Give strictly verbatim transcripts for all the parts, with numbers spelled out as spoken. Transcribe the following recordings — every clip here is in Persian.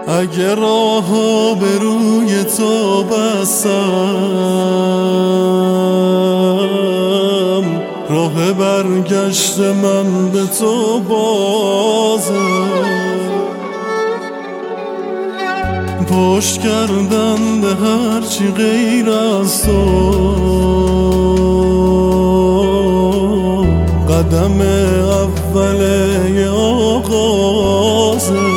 اگه راهو به روی تو بستم، راه برگشت من به تو بازه. پشت کردن به هرچی غیر از تو، قدم اوله آغازه.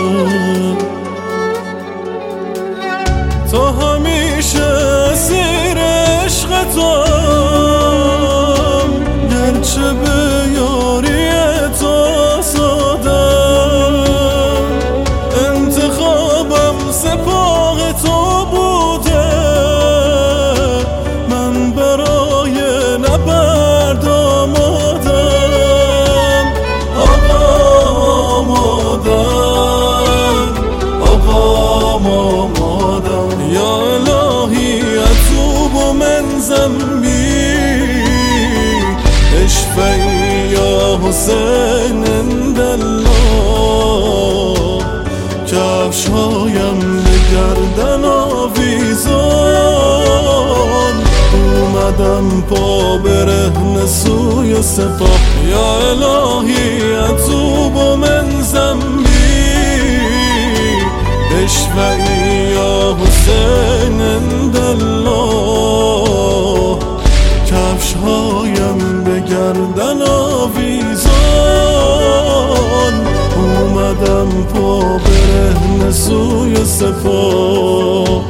تا همیشه اسیر عشق توام، گرچه به یاری تو آزادم. انتخابم سپاه تو بوده، من برای نبرد آمادم. آقا آمادم، آقا آمادم. یا الهی اتوب من ذنبی، اشفعی یا حسین عند الله. کفشهایم به گردن آویزان، اومدم پا برهنه سوی سپاه. یا الهی اتوب من ذنبی، اشفعی یا حسین عند الله. کفشهایم به گردن آویزان، اومدم پا برهنه سوی سپاه.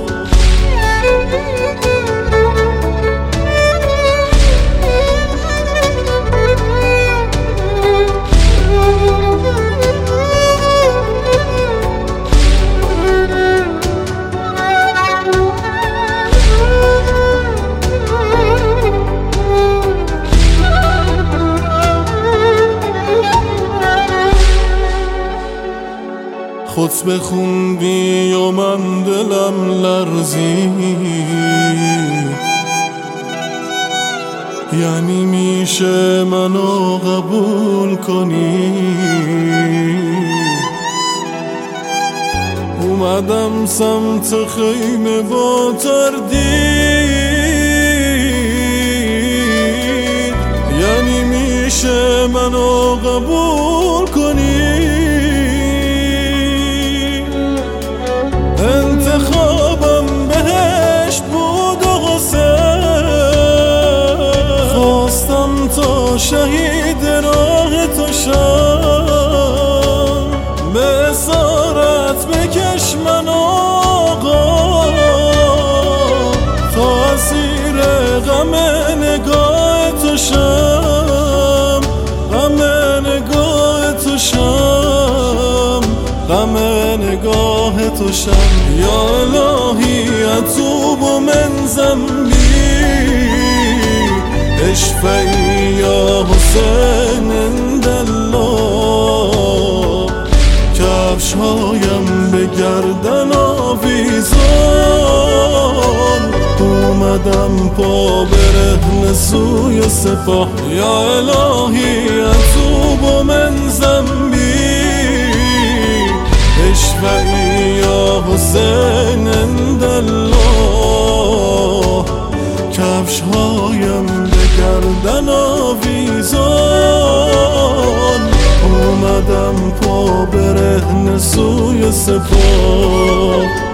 خود بخوندی و من دلم لرزید، یعنی میشه منو قبول کنی. اومدم سمت خیمه با تردید، یعنی میشه منو قبول کنی. انتخابم بهشت بود و حسین، خواستم تا شهید راه تو شم. به اسارت بکش من آقا، تا اسیر غم نگاه تو شم. غم نگاه تو شم، غم نگاه تو شم. یا الهی اتوب من ذنبی، اشفعی یا حسین عند الله. کفشهایم به گردن آویزان، اومدم پا برهنه سوی سپاه. یا الهی اتوب من ذنبی، اشفعی یا حسین عند الله. کفشهایم به گردن آویزان، اومدم پا برهنه سوی سپاه.